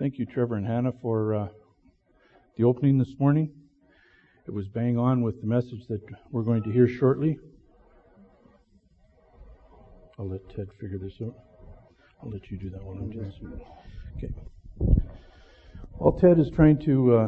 Thank you, Trevor and Hannah, for the opening this morning. It was bang on with the message that we're going to hear shortly. I'll let Ted figure this out. I'll let you do that one. Okay. While Ted is trying to...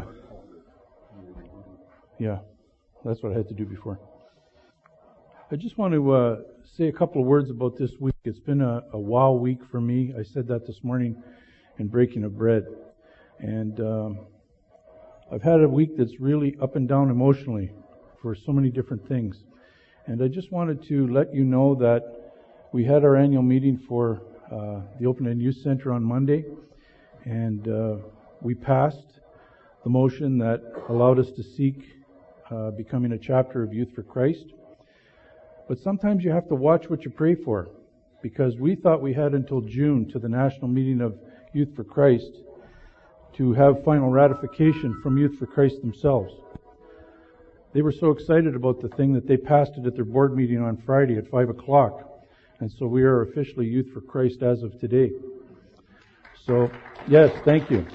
yeah, that's what I had to do before. I just want to say a couple of words about this week. It's been a wow week for me. I said that this morning in breaking of bread. And I've had a week that's really up and down emotionally for so many different things. And I just wanted to let you know that we had our annual meeting for the Open End Youth Center on Monday. And we passed the motion that allowed us to seek becoming a chapter of Youth for Christ. But sometimes you have to watch what you pray for, because we thought we had until June to the national meeting of Youth for Christ to have final ratification from Youth for Christ themselves. They were so excited about the thing that they passed it at their board meeting on Friday at 5 o'clock. And so we are officially Youth for Christ as of today. So, yes, thank you.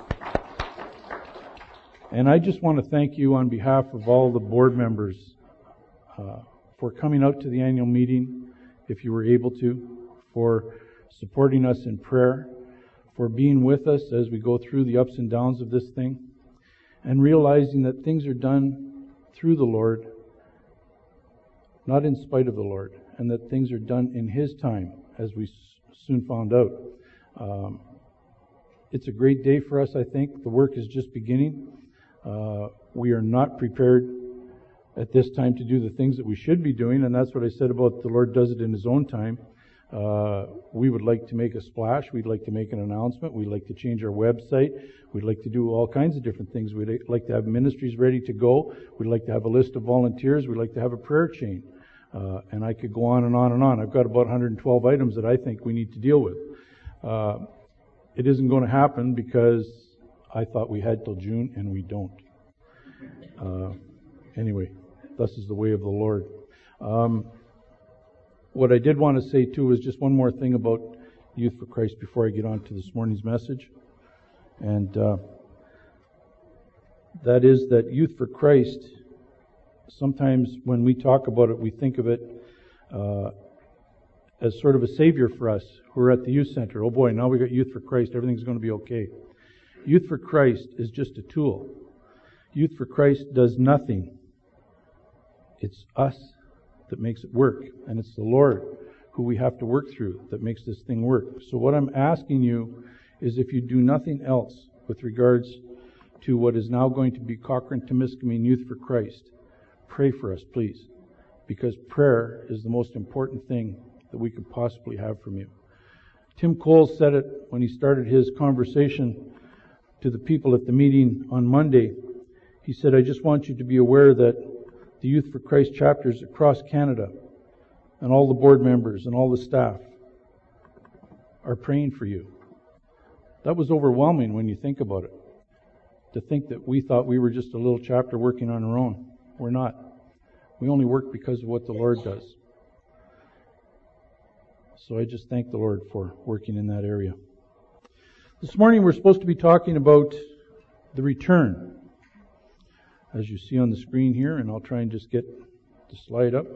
And I just want to thank you on behalf of all the board members for coming out to the annual meeting, if you were able to, for supporting us in prayer, for being with us as we go through the ups and downs of this thing, and realizing that things are done through the Lord, not in spite of the Lord, and that things are done in His time, as we soon found out. It's a great day for us, I think. The work is just beginning. We are not prepared at this time to do the things that we should be doing, and that's what I said about the Lord does it in His own time. We would like to make a splash. We'd like to make an announcement. We'd like to change our website. We'd like to do all kinds of different things. We'd like to have ministries ready to go. We'd like to have a list of volunteers. We'd like to have a prayer chain. And I could go on and on and on. I've got about 112 items that I think we need to deal with. It isn't going to happen because I thought we had till June, and we don't. Anyway, thus is the way of the Lord. What I did want to say, too, is just one more thing about Youth for Christ before I get on to this morning's message. And that is that Youth for Christ, sometimes when we talk about it, we think of it as sort of a savior for us who are at the youth center. Oh boy, now we got Youth for Christ, everything's going to be okay. Youth for Christ is just a tool. Youth for Christ does nothing. It's us that makes it work, and it's the Lord who we have to work through that makes this thing work. So what I'm asking you is, if you do nothing else with regards to what is now going to be Cochrane-Temiskaming Youth for Christ, pray for us, please, because prayer is the most important thing that we could possibly have from you. Tim Cole said it when he started his conversation to the people at the meeting on Monday. He said, I just want you to be aware that the Youth for Christ chapters across Canada and all the board members and all the staff are praying for you. That was overwhelming when you think about it. To think that we thought we were just a little chapter working on our own. We're not. We only work because of what the Lord does. So I just thank the Lord for working in that area. This morning we're supposed to be talking about the return, as you see on the screen here, and I'll try and just get the slide up.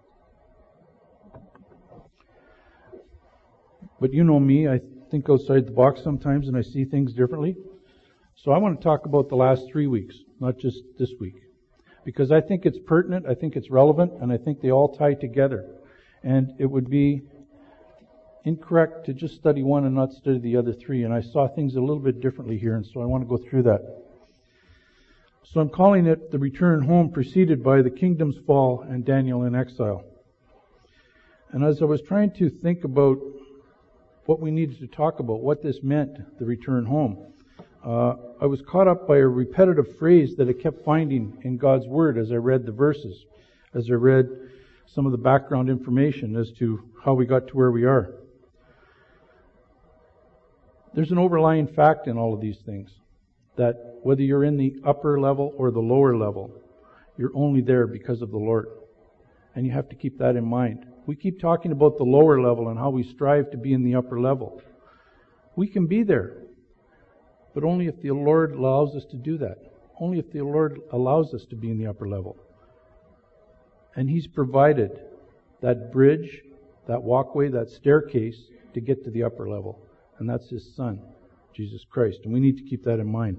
But you know me, I think outside the box sometimes, and I see things differently. So I want to talk about the last 3 weeks, not just this week, because I think it's pertinent, I think it's relevant, and I think they all tie together. And it would be incorrect to just study one and not study the other three, and I saw things a little bit differently here, and so I want to go through that. So I'm calling it the return home, preceded by the kingdom's fall and Daniel in exile. And as I was trying to think about what we needed to talk about, what this meant, the return home, I was caught up by a repetitive phrase that I kept finding in God's Word as I read the verses, as I read some of the background information as to how we got to where we are. There's an overlying fact in all of these things, that whether you're in the upper level or the lower level, you're only there because of the Lord. And you have to keep that in mind. We keep talking about the lower level and how we strive to be in the upper level. We can be there. but only if the Lord allows us to do that. Only if the Lord allows us to be in the upper level. And He's provided that bridge, that walkway, that staircase to get to the upper level. And that's His Son, Jesus Christ. And we need to keep that in mind.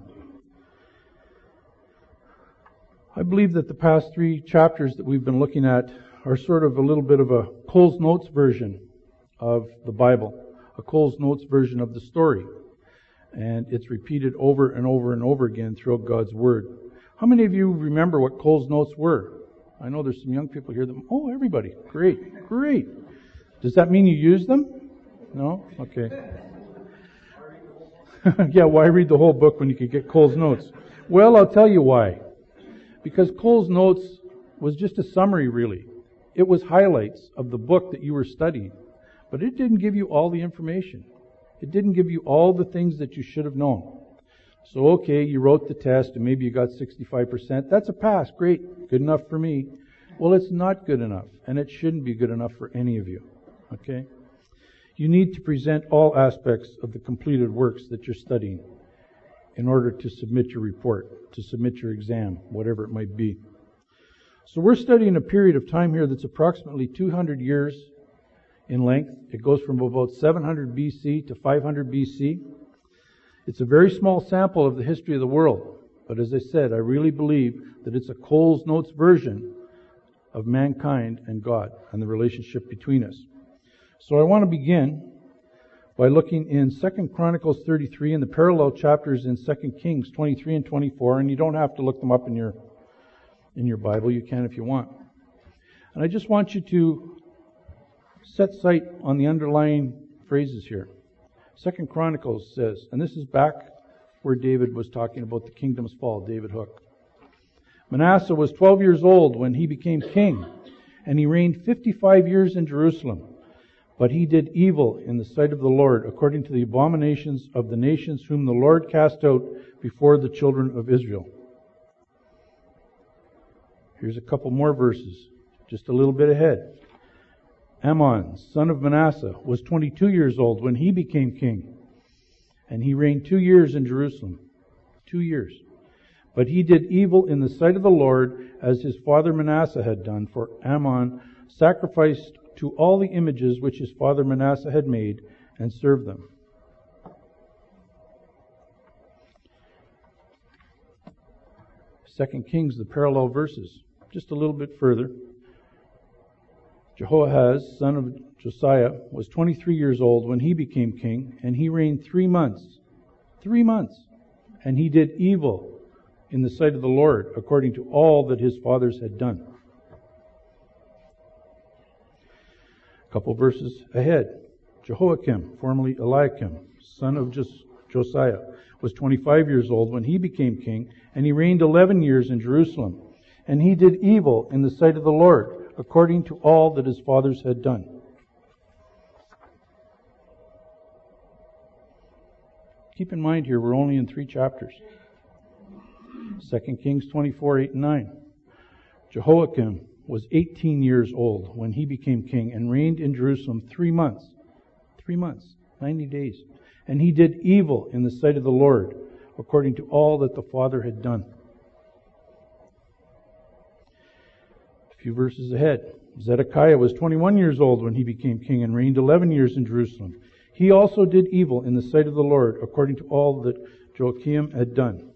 I believe that the past 3 chapters that we've been looking at are sort of a little bit of a Cole's Notes version of the Bible. A Cole's Notes version of the story. And it's repeated over and over and over again throughout God's Word. How many of you remember what Cole's Notes were? I know there's some young people here that... Oh, everybody. Great. Great. Does that mean you use them? No? Okay. Yeah, why read the whole book when you could get Cole's Notes? Well, I'll tell you why. Because Cole's Notes was just a summary, really. It was highlights of the book that you were studying. But it didn't give you all the information. It didn't give you all the things that you should have known. So, okay, you wrote the test and maybe you got 65%. That's a pass. Great. Good enough for me. Well, it's not good enough. And it shouldn't be good enough for any of you. Okay? You need to present all aspects of the completed works that you're studying in order to submit your report, to submit your exam, whatever it might be. So we're studying a period of time here that's approximately 200 years in length. It goes from about 700 BC to 500 BC. It's a very small sample of the history of the world. But as I said, I really believe that it's a Cole's Notes version of mankind and God and the relationship between us. So I want to begin by looking in 2 Chronicles 33 and the parallel chapters in 2 Kings 23 and 24. And you don't have to look them up in your Bible. You can if you want. And I just want you to set sight on the underlying phrases here. 2 Chronicles says, and this is back where David was talking about the kingdom's fall, David Hook. Manasseh was 12 years old when he became king, and he reigned 55 years in Jerusalem. But he did evil in the sight of the Lord, according to the abominations of the nations whom the Lord cast out before the children of Israel. Here's a couple more verses, just a little bit ahead. Ammon, son of Manasseh, was 22 years old when he became king, and he reigned 2 years in Jerusalem. 2 years. But he did evil in the sight of the Lord, as his father Manasseh had done, for Ammon sacrificed to all the images which his father Manasseh had made, and served them. Second Kings, the parallel verses. Just a little bit further. Jehoahaz, son of Josiah, was 23 years old when he became king, and he reigned 3 months. 3 months. And he did evil in the sight of the Lord, according to all that his fathers had done. A couple verses ahead. Jehoiakim, formerly Eliakim, son of Josiah, was 25 years old when he became king, and he reigned 11 years in Jerusalem. And he did evil in the sight of the Lord, according to all that his fathers had done. Keep in mind here, we're only in 3 chapters. 2 Kings 24, 8 and 9. Jehoiakim was 18 years old when he became king and reigned in Jerusalem 3 months. 3 months, 90 days. And he did evil in the sight of the Lord, according to all that the father had done. A few verses ahead. Zedekiah was 21 years old when he became king and reigned 11 years in Jerusalem. He also did evil in the sight of the Lord, according to all that Joachim had done.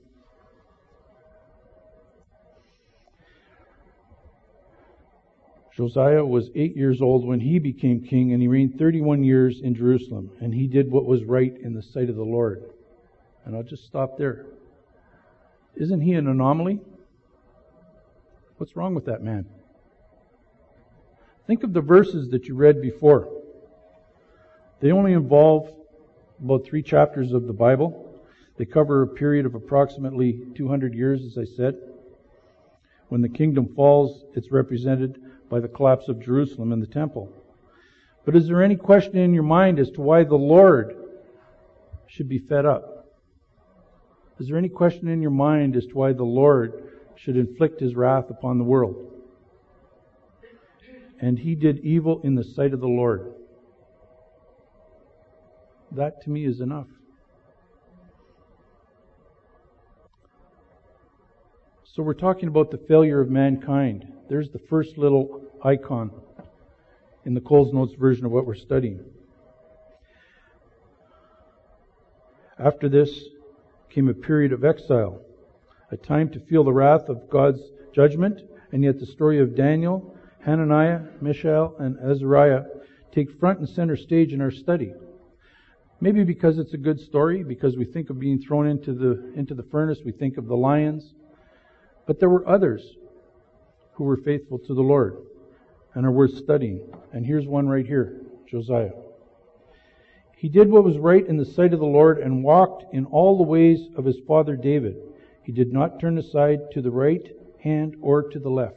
Josiah was 8 years old when he became king, and he reigned 31 years in Jerusalem. And he did what was right in the sight of the Lord. And I'll just stop there. Isn't he an anomaly? What's wrong with that man? Think of the verses that you read before. They only involve about 3 chapters of the Bible. They cover a period of approximately 200 years, as I said. When the kingdom falls, it's represented by the collapse of Jerusalem and the temple. But is there any question in your mind as to why the Lord should be fed up? Is there any question in your mind as to why the Lord should inflict His wrath upon the world? And he did evil in the sight of the Lord. That to me is enough. So we're talking about the failure of mankind. There's the first little icon in the Coles Notes version of what we're studying. After this came a period of exile, a time to feel the wrath of God's judgment, and yet the story of Daniel, Hananiah, Mishael, and Azariah take front and center stage in our study. Maybe because it's a good story, because we think of being thrown into the furnace, we think of the lions. But there were others who were faithful to the Lord and are worth studying. And here's one right here, Josiah. He did what was right in the sight of the Lord and walked in all the ways of his father David. He did not turn aside to the right hand or to the left.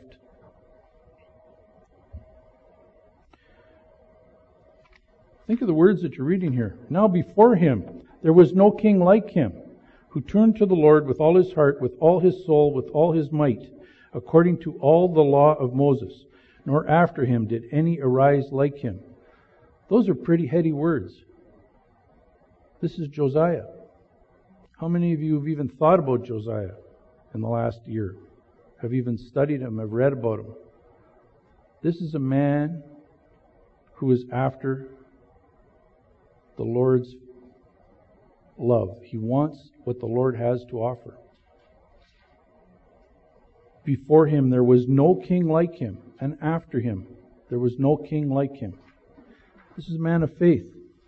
Think of the words that you're reading here. Now before him there was no king like him, who turned to the Lord with all his heart, with all his soul, with all his might, according to all the law of Moses. Nor after him did any arise like him. Those are pretty heady words. This is Josiah. How many of you have even thought about Josiah in the last year? Have even studied him, have read about him? This is a man who is after the Lord's love. He wants what the Lord has to offer. Before him there was no king like him, and after him there was no king like him. This is a man of faith.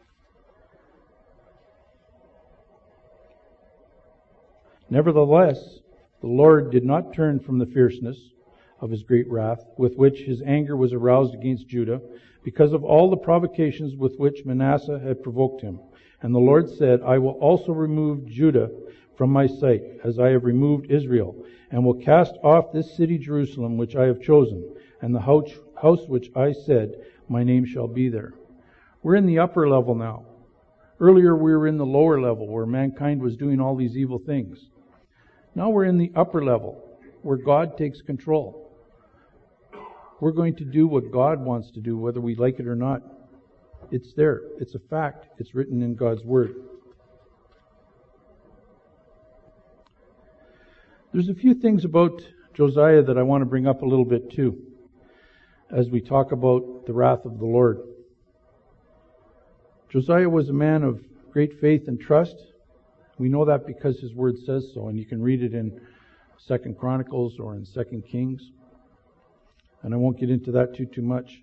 Nevertheless, the Lord did not turn from the fierceness of his great wrath, with which his anger was aroused against Judah, because of all the provocations with which Manasseh had provoked him. And the Lord said, I will also remove Judah from my sight, as I have removed Israel, and will cast off this city Jerusalem, which I have chosen, and the house which I said, my name shall be there. We're in the upper level now. Earlier we were in the lower level, where mankind was doing all these evil things. Now we're in the upper level, where God takes control. We're going to do what God wants to do, whether we like it or not. It's there. It's a fact. It's written in God's Word. There's a few things about Josiah that I want to bring up a little bit too, as we talk about the wrath of the Lord. Josiah was a man of great faith and trust. We know that because his Word says so, and you can read it in 2 Chronicles or in 2 Kings. And I won't get into that too much.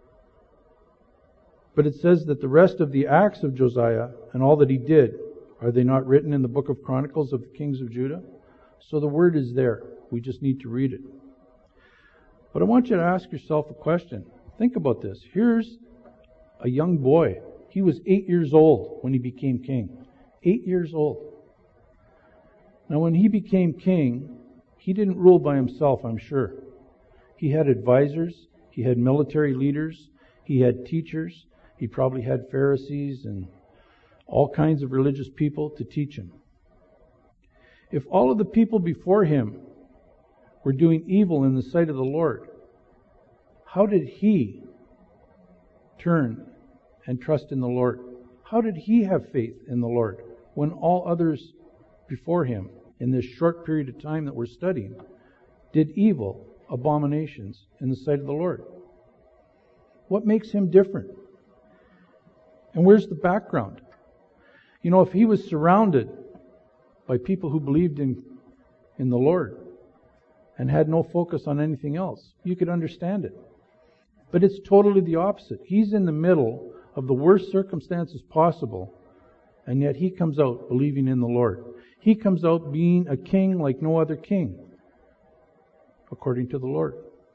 But it says that the rest of the acts of Josiah and all that he did, are they not written in the book of Chronicles of the kings of Judah? So the Word is there. We just need to read it. But I want you to ask yourself a question. Think about this. Here's a young boy. He was 8 years old when he became king. 8 years old. Now when he became king, he didn't rule by himself, I'm sure. He had advisors. He had military leaders. He had teachers. He probably had Pharisees and all kinds of religious people to teach him. If all of the people before him were doing evil in the sight of the Lord, how did he turn and trust in the Lord? How did he have faith in the Lord when all others before him, in this short period of time that we're studying, did evil, abominations in the sight of the Lord? What makes him different? And where's the background? You know, if he was surrounded by people who believed in the Lord and had no focus on anything else, you could understand it. But it's totally the opposite. He's in the middle of the worst circumstances possible, and yet he comes out believing in the Lord. He comes out being a king like no other king, according to the Lord.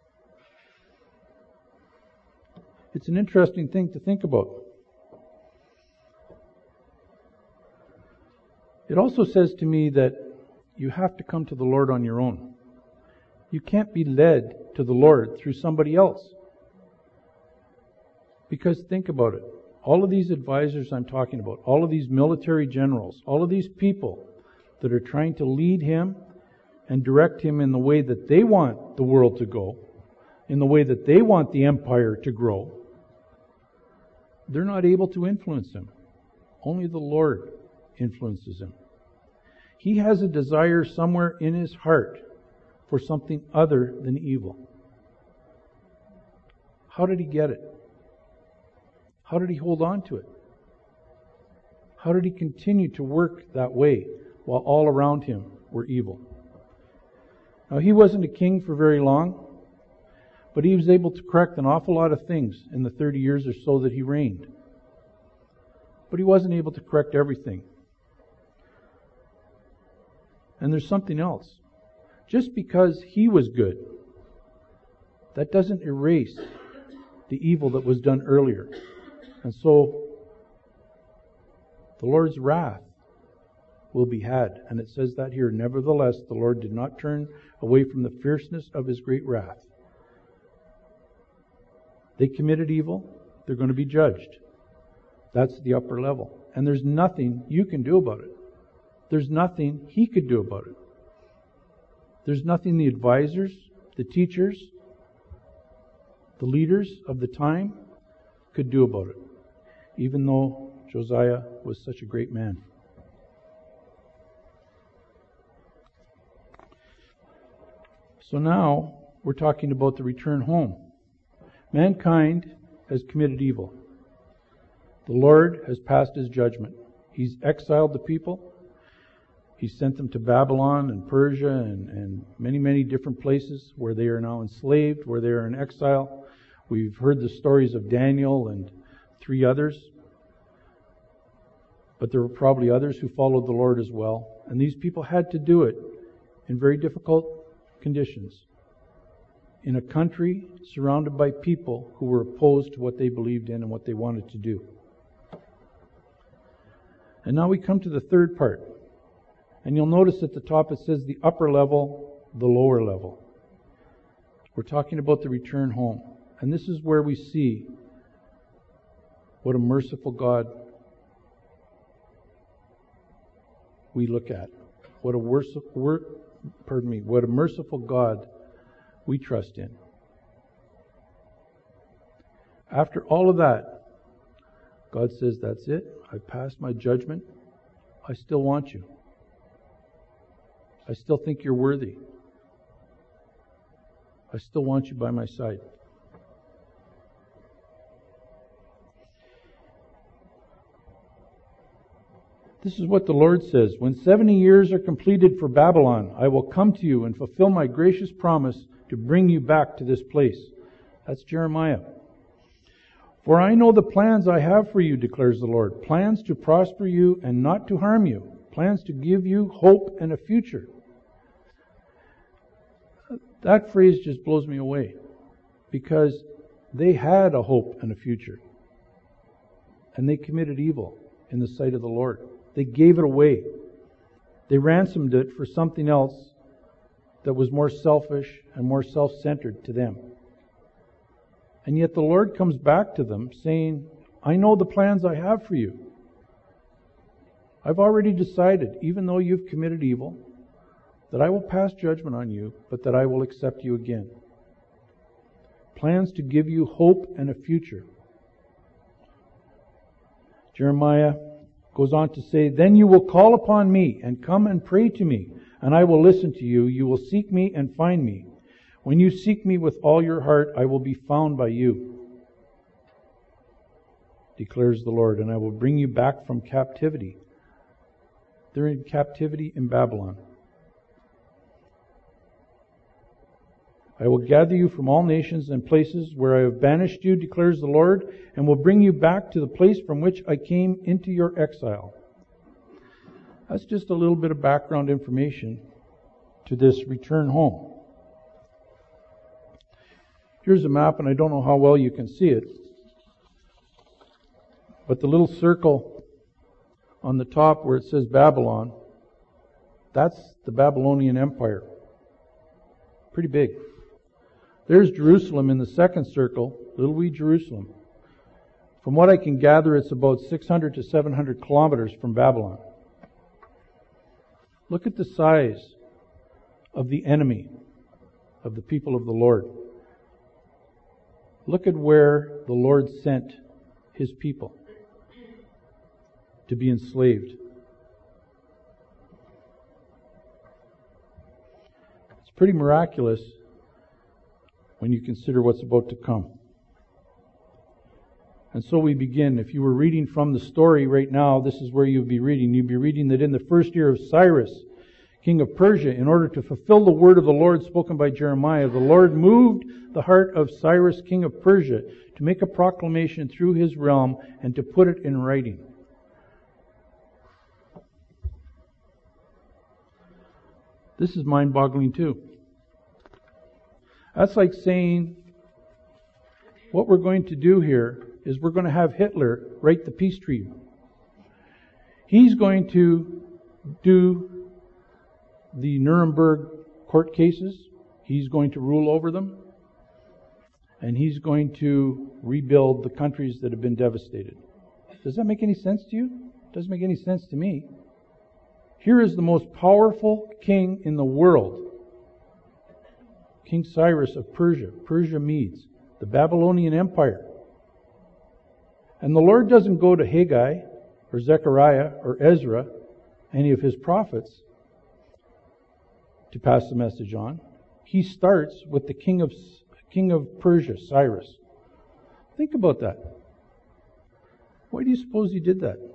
It's an interesting thing to think about. It also says to me that you have to come to the Lord on your own. You can't be led to the Lord through somebody else. Because think about it. All of these advisors I'm talking about, all of these military generals, all of these people that are trying to lead him and direct him in the way that they want the world to go, in the way that they want the empire to grow, they're not able to influence him. Only the Lord influences him. He has a desire somewhere in his heart for something other than evil. How did he get it? How did he hold on to it? How did he continue to work that way while all around him were evil? Now, he wasn't a king for very long, but he was able to correct an awful lot of things in the 30 years or so that he reigned. But he wasn't able to correct everything. And there's something else. Just because he was good, that doesn't erase the evil that was done earlier. And so, the Lord's wrath will be had. And it says that here, nevertheless, the Lord did not turn away from the fierceness of His great wrath. They committed evil, they're going to be judged. That's the upper level. And there's nothing you can do about it. There's nothing He could do about it. There's nothing the advisors, the teachers, the leaders of the time could do about it, even though Josiah was such a great man. So now we're talking about the return home. Mankind has committed evil. The Lord has passed His judgment. He's exiled the people. He sent them to Babylon and Persia and many, many different places where they are now enslaved, where they are in exile. We've heard the stories of Daniel and 3 others. But there were probably others who followed the Lord as well. And these people had to do it in very difficult conditions, in a country surrounded by people who were opposed to what they believed in and what they wanted to do. And now we come to the third part. And you'll notice at the top it says the upper level, the lower level. We're talking about the return home. And this is where we see what a merciful God we look at. What a merciful God we trust in. After all of that, God says, that's it. I've passed my judgment. I still want you. I still think you're worthy. I still want you by my side. This is what the Lord says. When 70 years are completed for Babylon, I will come to you and fulfill my gracious promise to bring you back to this place. That's Jeremiah. For I know the plans I have for you, declares the Lord. Plans to prosper you and not to harm you. Plans to give you hope and a future. That phrase just blows me away. Because they had a hope and a future. And they committed evil in the sight of the Lord. They gave it away. They ransomed it for something else that was more selfish and more self-centered to them. And yet the Lord comes back to them saying, I know the plans I have for you. I've already decided, even though you've committed evil, that I will pass judgment on you, but that I will accept you again. Plans to give you hope and a future. Jeremiah goes on to say, then you will call upon me and come and pray to me, and I will listen to you. You will seek me and find me. When you seek me with all your heart, I will be found by you, declares the Lord, and I will bring you back from captivity. They're in captivity in Babylon. I will gather you from all nations and places where I have banished you, declares the Lord, and will bring you back to the place from which I came into your exile. That's just a little bit of background information to this return home. Here's a map, and I don't know how well you can see it, but the little circle on the top where it says Babylon, that's the Babylonian Empire. Pretty big. There's Jerusalem in the second circle, little wee Jerusalem. From what I can gather, it's about 600 to 700 kilometers from Babylon. Look at the size of the enemy of the people of the Lord. Look at where the Lord sent His people to be enslaved. It's pretty miraculous when you consider what's about to come. And so we begin. If you were reading from the story right now, this is where you'd be reading. You'd be reading that in the first year of Cyrus, king of Persia, in order to fulfill the word of the Lord spoken by Jeremiah, the Lord moved the heart of Cyrus, king of Persia, to make a proclamation through his realm and to put it in writing. This is mind-boggling too. That's like saying, what we're going to do here is we're going to have Hitler write the peace treaty. He's going to do the Nuremberg court cases. He's going to rule over them. And he's going to rebuild the countries that have been devastated. Does that make any sense to you? It doesn't make any sense to me. Here is the most powerful king in the world. King Cyrus of Persia, Persia Medes, the Babylonian Empire. And the Lord doesn't go to Haggai or Zechariah or Ezra, any of his prophets, to pass the message on. He starts with the king of Persia, Cyrus. Think about that. Why do you suppose he did that?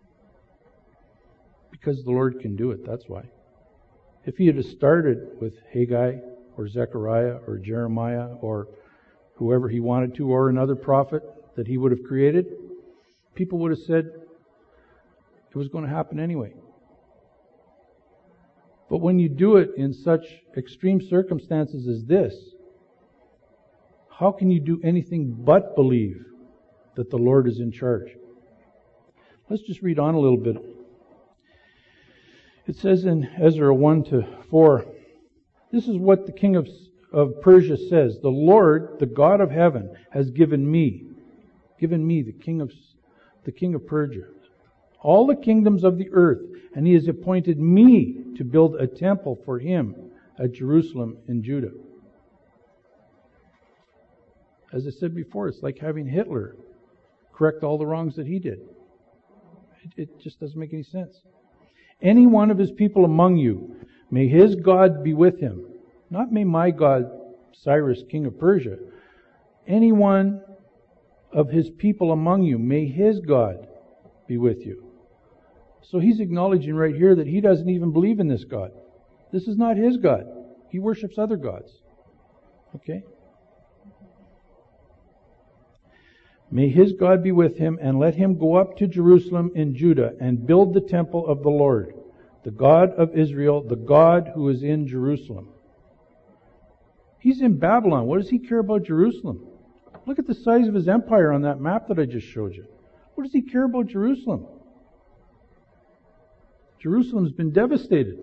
Because the Lord can do it, that's why. If he had started with Haggai or Zechariah or Jeremiah or whoever he wanted to, or another prophet that he would have created, people would have said it was going to happen anyway. But when you do it in such extreme circumstances as this, how can you do anything but believe that the Lord is in charge? Let's just read on a little bit. It says in Ezra 1-4, this is what the king of Persia says. The Lord, the God of heaven, has given me, the king of Persia, all the kingdoms of the earth, and he has appointed me to build a temple for him at Jerusalem in Judah. As I said before, it's like having Hitler correct all the wrongs that he did. It just doesn't make any sense. Any one of his people among you, may his God be with him. Not may my God, Cyrus, king of Persia. Any one of his people among you, may his God be with you. So he's acknowledging right here that he doesn't even believe in this God. This is not his God. He worships other gods. Okay? May his God be with him, and let him go up to Jerusalem in Judah and build the temple of the Lord, the God of Israel, the God who is in Jerusalem. He's in Babylon. What does he care about Jerusalem? Look at the size of his empire on that map that I just showed you. What does he care about Jerusalem? Jerusalem's been devastated.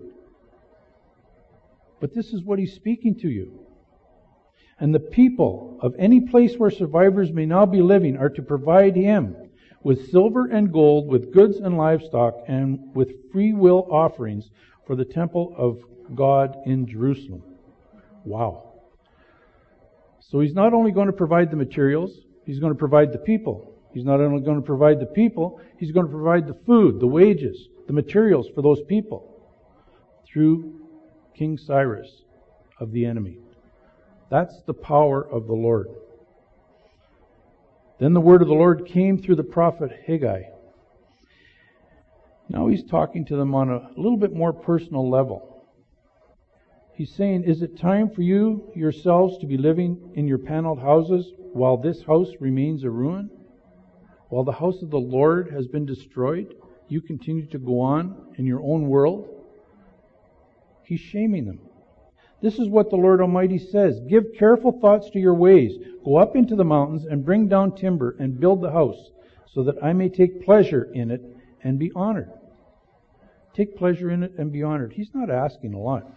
But this is what he's speaking to you. And the people of any place where survivors may now be living are to provide him with silver and gold, with goods and livestock, and with free will offerings for the temple of God in Jerusalem. Wow. So he's not only going to provide the materials, he's going to provide the people. He's not only going to provide the people, he's going to provide the food, the wages, the materials for those people through King Cyrus of the enemy. That's the power of the Lord. Then the word of the Lord came through the prophet Haggai. Now he's talking to them on a little bit more personal level. He's saying, is it time for you yourselves to be living in your paneled houses while this house remains a ruin? While the house of the Lord has been destroyed, you continue to go on in your own world? He's shaming them. This is what the Lord Almighty says. Give careful thoughts to your ways. Go up into the mountains and bring down timber and build the house, so that I may take pleasure in it and be honored. Take pleasure in it and be honored. He's not asking a lot.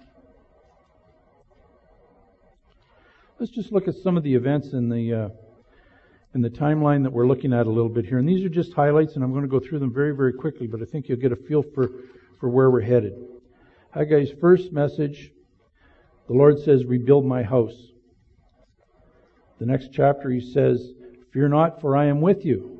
Let's just look at some of the events in the timeline that we're looking at a little bit here. And these are just highlights, and I'm going to go through them very, very quickly, but I think you'll get a feel for where we're headed. Haggai's first message, the Lord says, rebuild my house. The next chapter he says, fear not, for I am with you.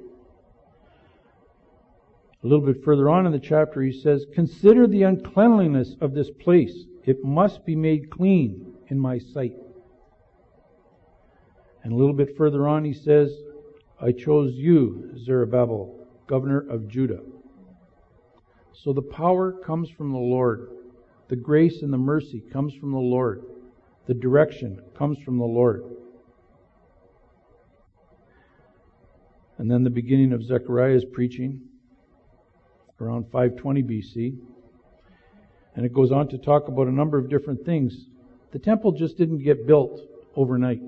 A little bit further on in the chapter he says, consider the uncleanliness of this place. It must be made clean. in my sight. And a little bit further on he says, I chose you, Zerubbabel, governor of Judah. So the power comes from the Lord. The grace and the mercy comes from the Lord. The direction comes from the Lord. And then the beginning of Zechariah's preaching, around 520 BC. And it goes on to talk about a number of different things. The temple just didn't get built overnight.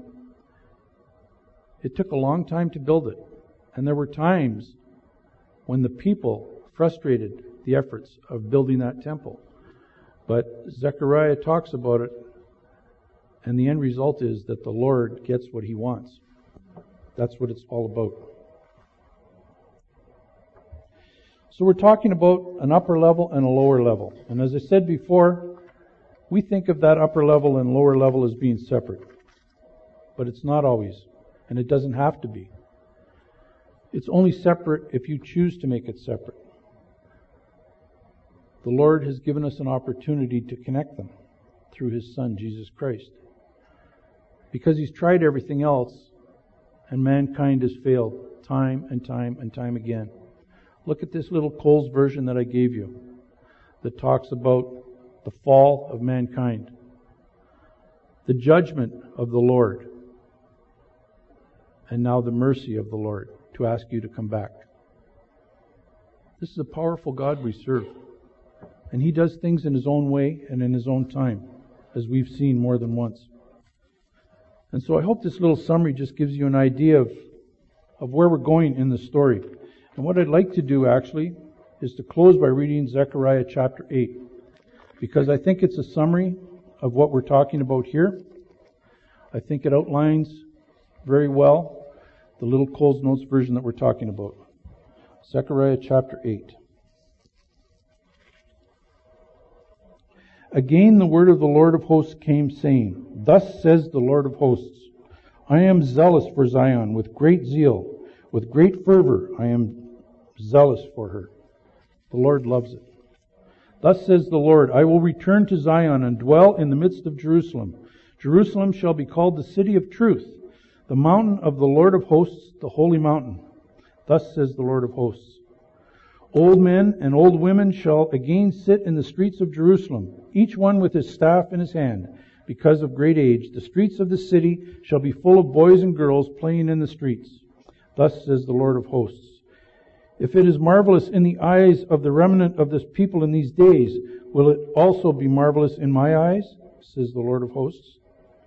It took a long time to build it. And there were times when the people frustrated the efforts of building that temple. But Zechariah talks about it, and the end result is that the Lord gets what He wants. That's what it's all about. So we're talking about an upper level and a lower level. And as I said before, we think of that upper level and lower level as being separate. But it's not always. And it doesn't have to be. It's only separate if you choose to make it separate. The Lord has given us an opportunity to connect them through His Son, Jesus Christ. Because He's tried everything else, and mankind has failed time and time and time again. Look at this little Coles version that I gave you that talks about the fall of mankind, the judgment of the Lord, and now the mercy of the Lord to ask you to come back. This is a powerful God we serve. And He does things in His own way and in His own time, as we've seen more than once. And so I hope this little summary just gives you an idea of where we're going in the story. And what I'd like to do actually is to close by reading Zechariah chapter 8. Because I think it's a summary of what we're talking about here. I think it outlines very well the little Coles Notes version that we're talking about. Zechariah chapter 8. Again the word of the Lord of hosts came, saying, Thus says the Lord of hosts, I am zealous for Zion with great zeal, with great fervor I am zealous for her. The Lord loves it. Thus says the Lord, I will return to Zion and dwell in the midst of Jerusalem. Jerusalem shall be called the city of truth, the mountain of the Lord of hosts, the holy mountain. Thus says the Lord of hosts. Old men and old women shall again sit in the streets of Jerusalem, each one with his staff in his hand, because of great age. The streets of the city shall be full of boys and girls playing in the streets. Thus says the Lord of hosts. If it is marvelous in the eyes of the remnant of this people in these days, will it also be marvelous in my eyes? Says the Lord of hosts.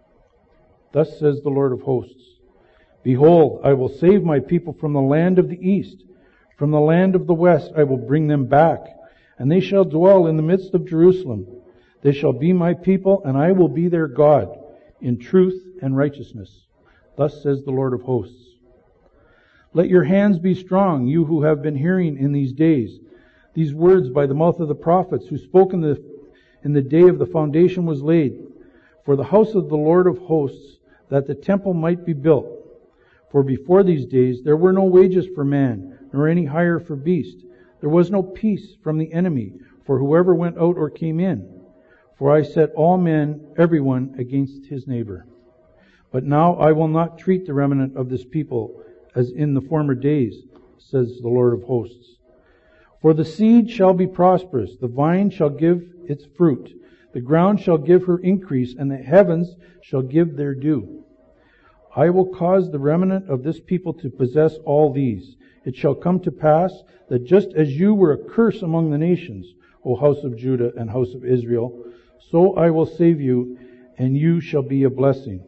Thus says the Lord of hosts. Behold, I will save my people from the land of the east. From the land of the west I will bring them back, and they shall dwell in the midst of Jerusalem. They shall be my people, and I will be their God, in truth and righteousness. Thus says the Lord of hosts. Let your hands be strong, you who have been hearing in these days these words by the mouth of the prophets who spoke in the day of the foundation was laid, for the house of the Lord of hosts, that the temple might be built. For before these days there were no wages for man, nor any hire for beast. There was no peace from the enemy for whoever went out or came in. For I set all men, everyone, against his neighbor. But now I will not treat the remnant of this people as in the former days, says the Lord of hosts. For the seed shall be prosperous, the vine shall give its fruit, the ground shall give her increase, and the heavens shall give their due. I will cause the remnant of this people to possess all these. It shall come to pass that just as you were a curse among the nations, O house of Judah and house of Israel, so I will save you, and you shall be a blessing.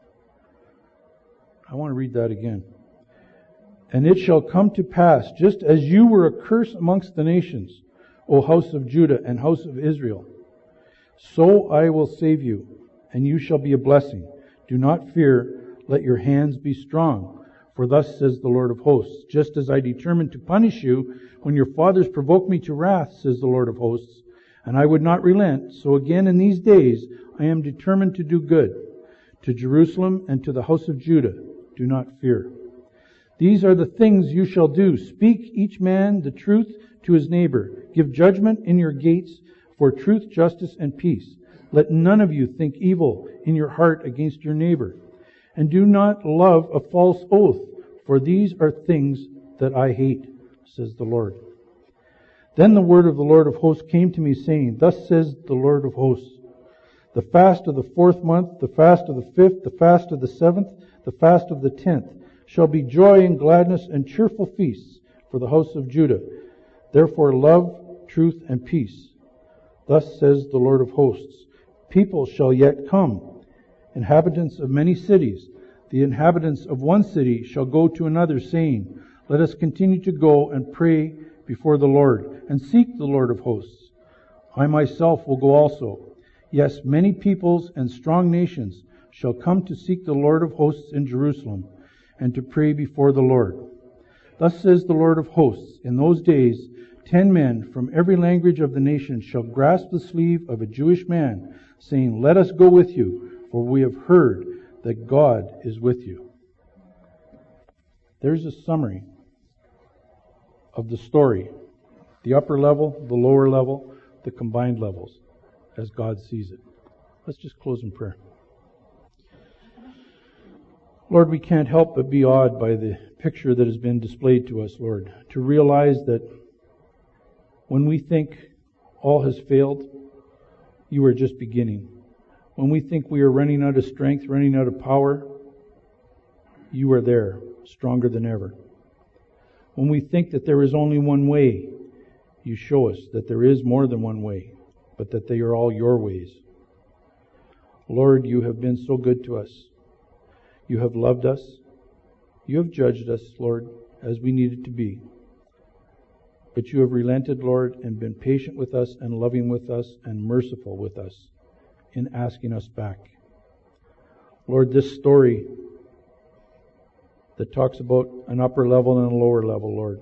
I want to read that again. And it shall come to pass, just as you were a curse amongst the nations, O house of Judah and house of Israel, so I will save you, and you shall be a blessing. Do not fear, let your hands be strong. For thus says the Lord of hosts, just as I determined to punish you when your fathers provoked me to wrath, says the Lord of hosts, and I would not relent, so again in these days I am determined to do good. To Jerusalem and to the house of Judah, do not fear. These are the things you shall do. Speak each man the truth to his neighbor. Give judgment in your gates for truth, justice, and peace. Let none of you think evil in your heart against your neighbor. And do not love a false oath, for these are things that I hate, says the Lord. Then the word of the Lord of hosts came to me, saying, Thus says the Lord of hosts, the fast of the 4th month, the fast of the 5th, the fast of the 7th, the fast of the 10th, shall be joy and gladness and cheerful feasts for the house of Judah. Therefore love, truth, and peace. Thus says the Lord of hosts, people shall yet come, inhabitants of many cities. The inhabitants of one city shall go to another, saying, Let us continue to go and pray before the Lord, and seek the Lord of hosts. I myself will go also. Yes, many peoples and strong nations shall come to seek the Lord of hosts in Jerusalem, and to pray before the Lord. Thus says the Lord of hosts, in those days 10 men from every language of the nation shall grasp the sleeve of a Jewish man, saying, Let us go with you, for we have heard that God is with you. There's a summary of the story. The upper level, the lower level, the combined levels, as God sees it. Let's just close in prayer. Lord, we can't help but be awed by the picture that has been displayed to us, Lord, to realize that when we think all has failed, you are just beginning. When we think we are running out of strength, running out of power, you are there, stronger than ever. When we think that there is only one way, you show us that there is more than one way, but that they are all your ways. Lord, you have been so good to us. You have loved us. You have judged us, Lord, as we needed to be. But you have relented, Lord, and been patient with us and loving with us and merciful with us in asking us back. Lord, this story that talks about an upper level and a lower level, Lord,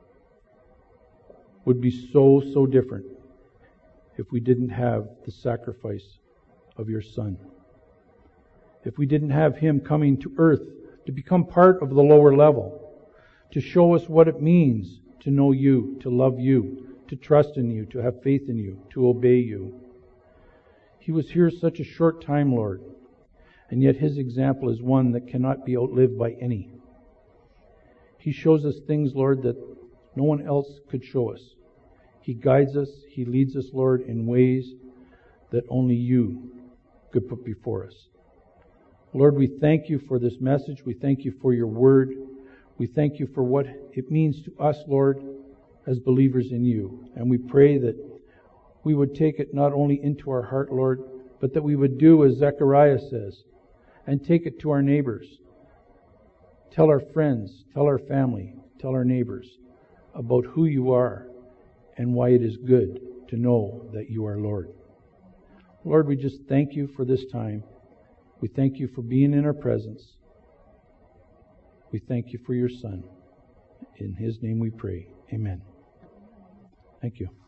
would be so different if we didn't have the sacrifice of your Son. If we didn't have Him coming to earth to become part of the lower level, to show us what it means to know you, to love you, to trust in you, to have faith in you, to obey you. He was here such a short time, Lord, and yet His example is one that cannot be outlived by any. He shows us things, Lord, that no one else could show us. He guides us, He leads us, Lord, in ways that only you could put before us. Lord, we thank you for this message. We thank you for your word. We thank you for what it means to us, Lord, as believers in you. And we pray that we would take it not only into our heart, Lord, but that we would do as Zechariah says, and take it to our neighbors. Tell our friends, tell our family, tell our neighbors about who you are and why it is good to know that you are Lord. Lord, we just thank you for this time. We thank you for being in our presence. We thank you for your Son. In His name we pray. Amen. Thank you.